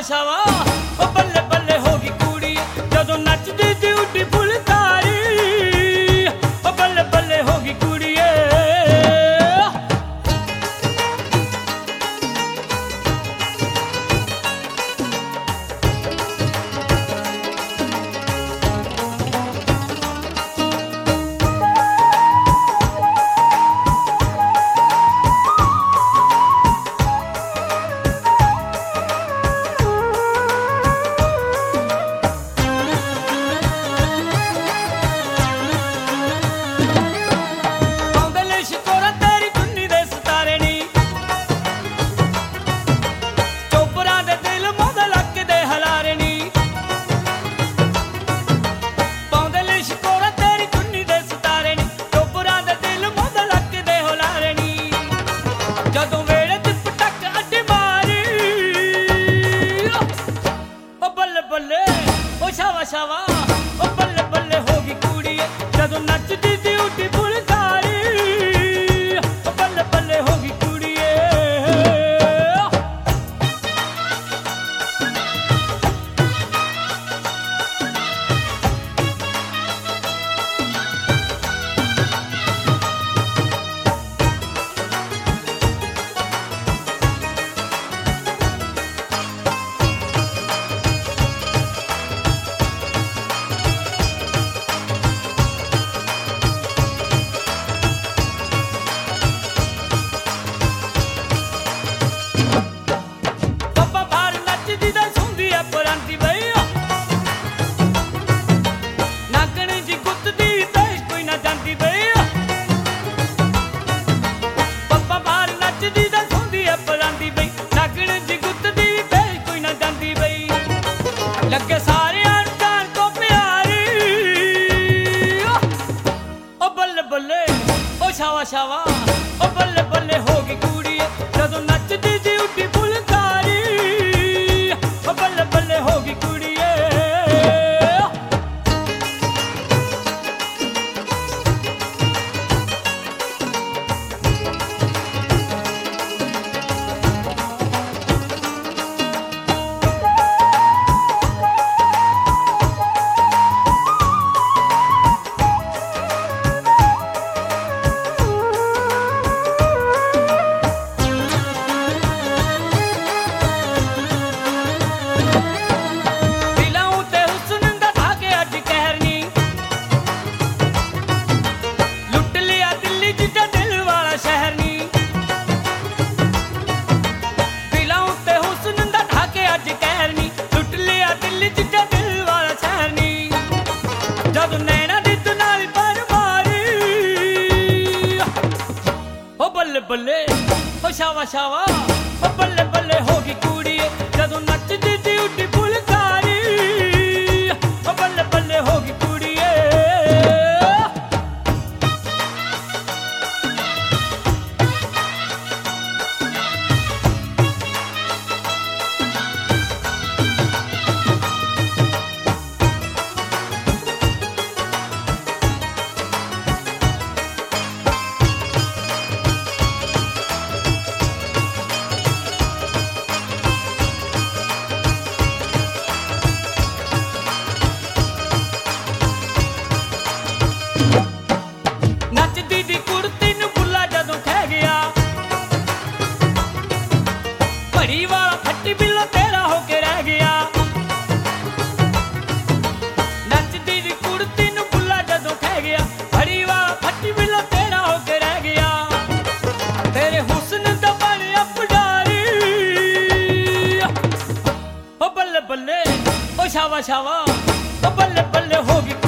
शावा ओ बल्ले बल्ले होगी कुड़ी जदों नचदी दी उड्डी फुलकारी ओ बल्ले बल्ले होगी कुड़िए शावा ओ बल्ले बल्ले होगी कुड़िए जदों नचदी दी उड्डी फुलकारी ओ बल्ले बल्ले होगी कुड़िए लगे सारे अनजान को प्यारी ओ बल्ले बल्ले ओ शावा शावा ओ बल्ले बल्ले होगी कुड़िए जदों नचदी दी उड्डी फुलकारी ओ बल्ले बल्ले होगी कुड़िए बल्ले ओ शावा शावा ओ बल्ले बल्ले होगी कुड़िए जदों नचदी दी उड्डी फुलकारी ओ बल्ले बल्ले होगी कुड़िए नचदी दी कुड़ती नूं बुल्ला जदों खह गया भड़ी वाला फट्टी बिल्लो तेरा होके रह गया नचदी दी कुड़ती नूं बुल्ला जदों खह गया भड़ी वाला फट्टी बिल्लो तेरा होके रह गया तेरे हुस्न दा बनिया पुजारी ओ बल्ले बल्ले ओ शावा शावा ओ बल्ले बल्ले होगी